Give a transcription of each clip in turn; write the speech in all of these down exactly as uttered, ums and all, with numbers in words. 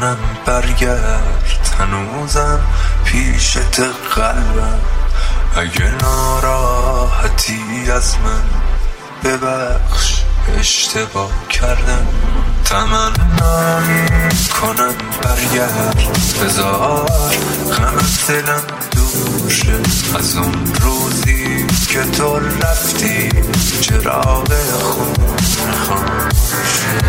کنم برگرد هنوزم پیشت قلبم. اگه ناراحتی از من ببخش اشتباه کردم. تمنایی کنم برگرد بذار غم از دلم دور شه. از اون روزی که تو رفتی چراغ خون خاموشه.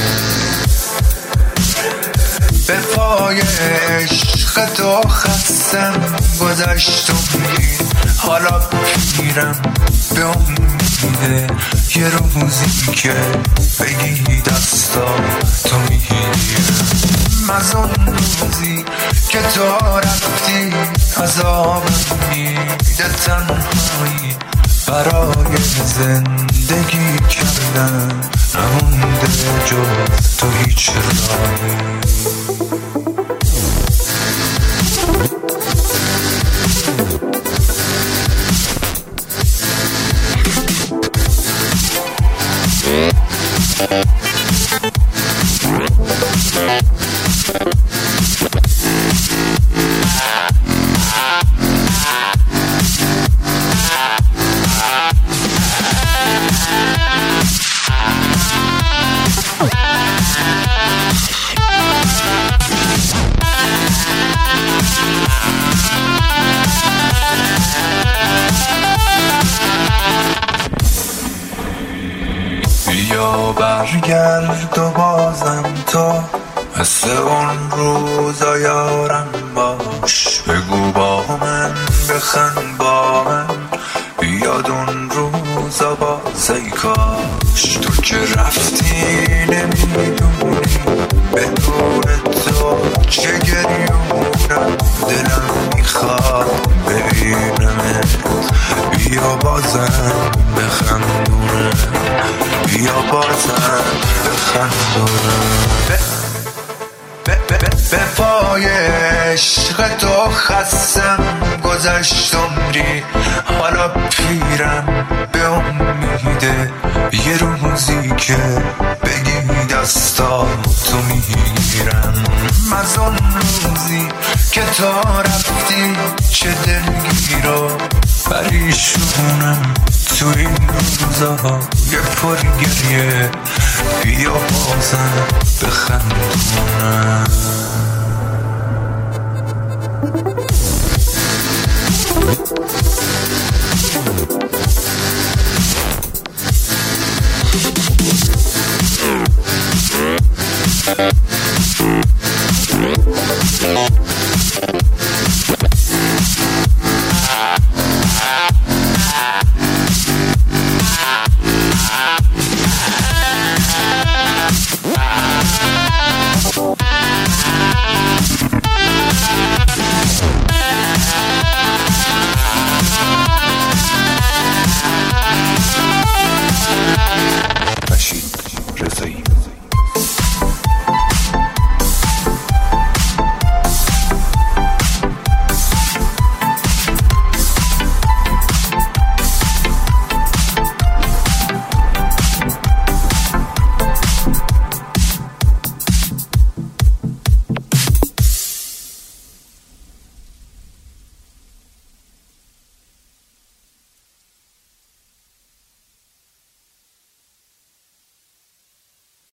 به پای عشق تو خستم گذشت عمری حالا پیرم به امیده یه روزی که بگی دستا تو میگیرم. از اون روزی که تو رفتی عذابم میده تنهایی برای زندگی کردن نمونده جز تو هیچ راهی. بیا برگرد و بازم تو مثل اون روزا یارم باش. بگو با من بخند با من بیاد اون روزا باز ای کاش. تو که رفتی نمیدونی بدون تو چه گریونم. دلم میخواد ببینمت بیا بازم بخندونم. بیا بازم بخندونم. به پای عشق تو خستم گذشت عمری حالا پیرم به امیده یه روزی که بگی دستا تو میگیرم. از اون روزی که تو رفتی چه دلگیرا پریشونم تو این روزها یه پرگریه بیا بازم بخندونم.